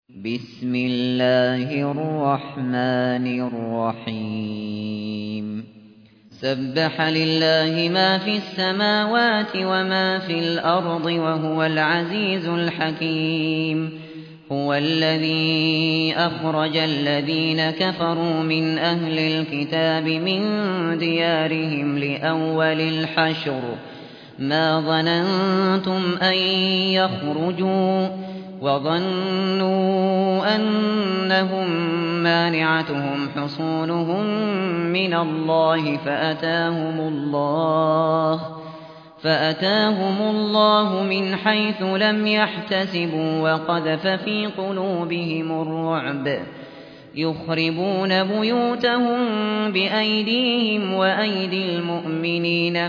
بسم الله الرحمن الرحيم سبح لله ما في السماوات وما في الأرض وهو العزيز الحكيم هو الذي أخرج الذين كفروا من أهل الكتاب من ديارهم لأول الحشر ما ظننتم أن يخرجوا وظنوا أنهم مانعتهم حصونهم من الله فأتاهم الله من حيث لم يحتسبوا وقذف في قلوبهم الرعب يخربون بيوتهم بأيديهم وأيدي المؤمنين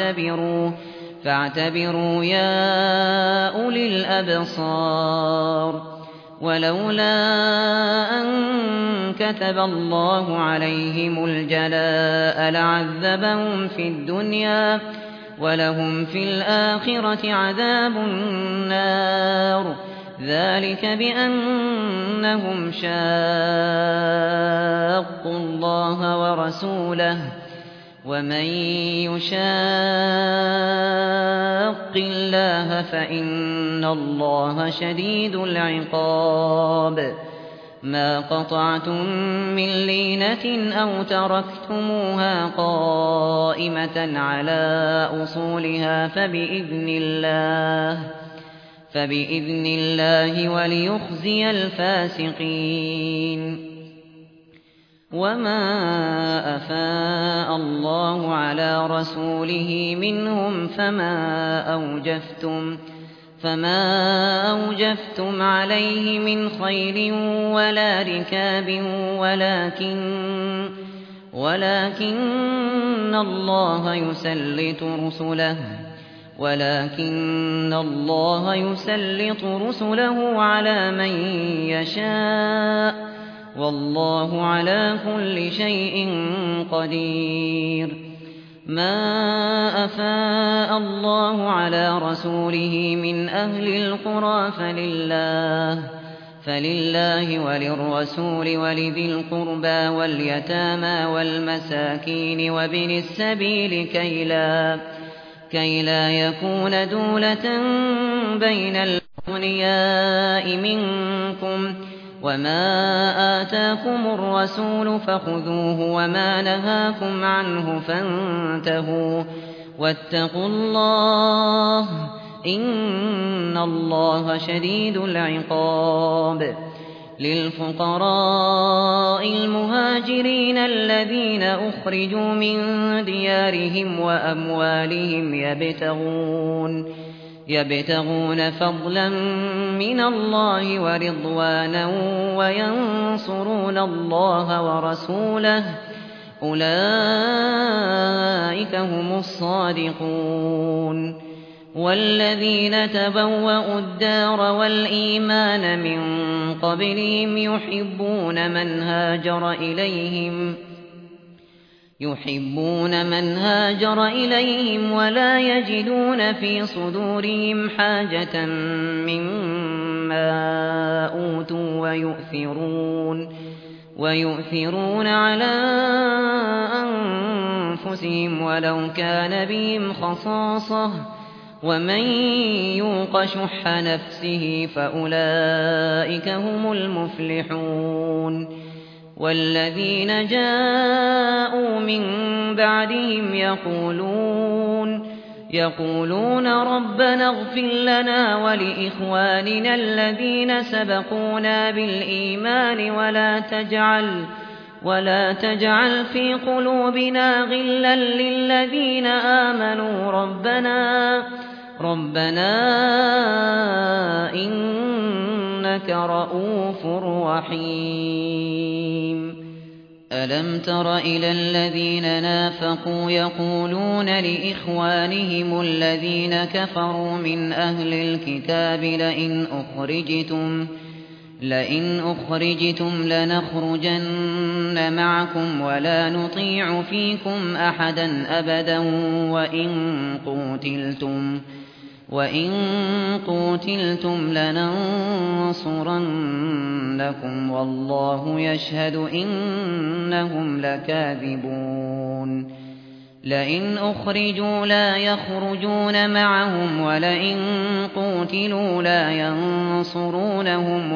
فاعتبروا يا أولي الأبصار ولولا أن كتب الله عليهم الجلاء لعذبهم في الدنيا ولهم في الآخرة عذاب النار ذلك بأنهم شاقوا الله ورسوله ومن يشاق الله فإن الله شديد العقاب ما قطعتم من لينة أو تركتموها قائمة على أصولها فبإذن الله وليخزي الفاسقين وما أفاء الله على رسوله منهم فما أوجفتم عليه من خيل ولا ركاب ولكن الله يسلط رسله على من يشاء والله على كل شيء قدير ما أفاء الله على رسوله من أهل القرى فلله وللرسول ولذي القربى واليتامى والمساكين وابن السبيل كي لا يكون دولة بين الأغنياء منكم وما آتاكم الرسول فخذوه وما نهاكم عنه فانتهوا واتقوا الله إن الله شديد العقاب للفقراء المهاجرين الذين أخرجوا من ديارهم وأموالهم يبتغون فضلا من الله ورضوانا وينصرون الله ورسوله أولئك هم الصادقون والذين تبوأوا الدار والإيمان من قبلهم يحبون من هاجر إليهم ولا يجدون في صدورهم حاجة مما أوتوا ويؤثرون على أنفسهم ولو كان بهم خصاصة ومن يوق شح نفسه فأولئك هم المفلحون والذين جاءوا من بعدهم يقولون ربنا اغفر لنا ولإخواننا الذين سبقونا بالإيمان ولا تجعل في قلوبنا غلا للذين آمنوا ربنا إنك رؤوف رحيم ألم تر إلى الذين نافقوا يقولون لإخوانهم الذين كفروا من أهل الكتاب لئن أخرجتم لنخرجن معكم ولا نطيع فيكم أحدا أبدا وإن قوتلتم لننصرنكم لَيَحْبَطَنَّكُمْ وَاللَّهُ يَشْهَدُ إِنَّهُمْ لَكَاذِبُونَ لئن أخرجوا لا يخرجون معهم ولئن قوتلوا لا ينصرونهم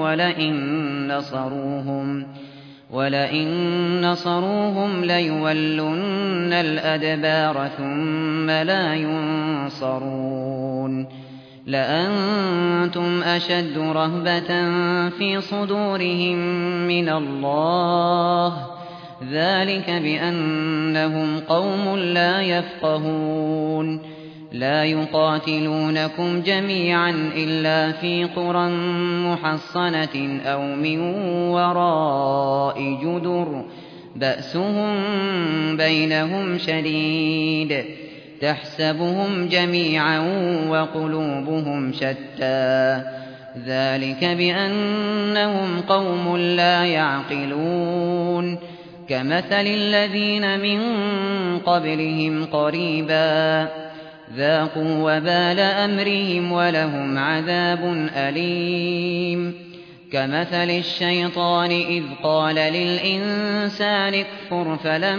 ولئن نصروهم ليولن الأدبار ثم لا ينصرون لأنتم أشد رهبة في صدورهم من الله ذلك بأنهم قوم لا يفقهون لا يقاتلونكم جميعا إلا في قرى محصنة أو من وراء جدر بأسهم بينهم شديد تحسبهم جميعا وقلوبهم شتى ذلك بأنهم قوم لا يعقلون كمثل الذين من قبلهم قريبا ذاقوا وبال أمرهم ولهم عذاب أليم كمثل الشيطان إذ قال للإنسان اكفر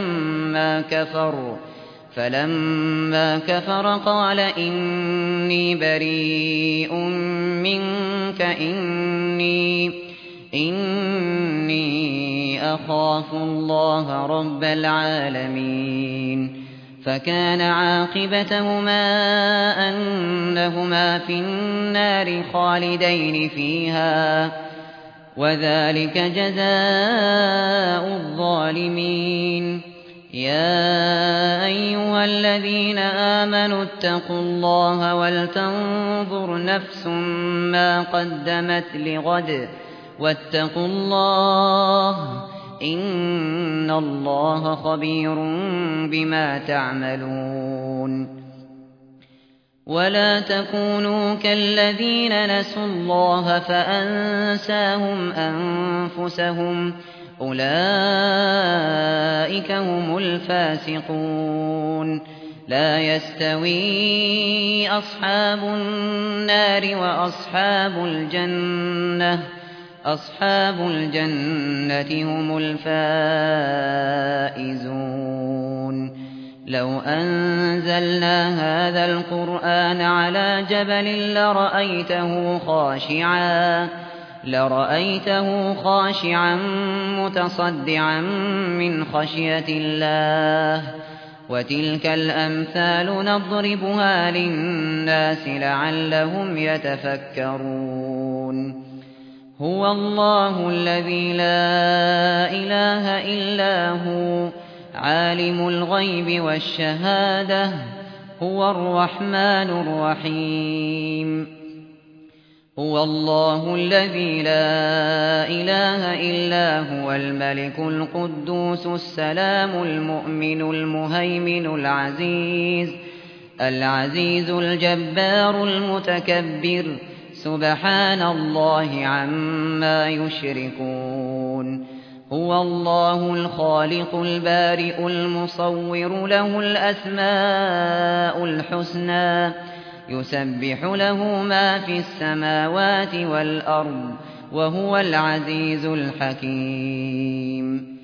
فلما كفر قال إني بريء منك إني أخاف الله رب العالمين فكان عاقبتهما أنهما في النار خالدين فيها وذلك جزاء الظالمين يا أيها الذين آمنوا اتقوا الله ولتنظر نفس ما قدمت لغد واتقوا الله إن الله خبير بما تعملون ولا تكونوا كالذين نسوا الله فأنساهم أنفسهم أولئك هم الفاسقون لا يستوي أصحاب النار وأصحاب الجنة هم الفائزون لو أنزلنا هذا القرآن على جبل لرأيته خاشعا متصدعا من خشية الله وتلك الأمثال نضربها للناس لعلهم يتفكرون هو الله الذي لا إله إلا هو عالم الغيب والشهادة هو الرحمن الرحيم هو الله الذي لا إله إلا هو الملك القدوس السلام المؤمن المهيمن العزيز الجبار المتكبر سبحان الله عما يشركون هو الله الخالق البارئ المصور له الأسماء الحسنى يسبح له ما في السماوات والأرض وهو العزيز الحكيم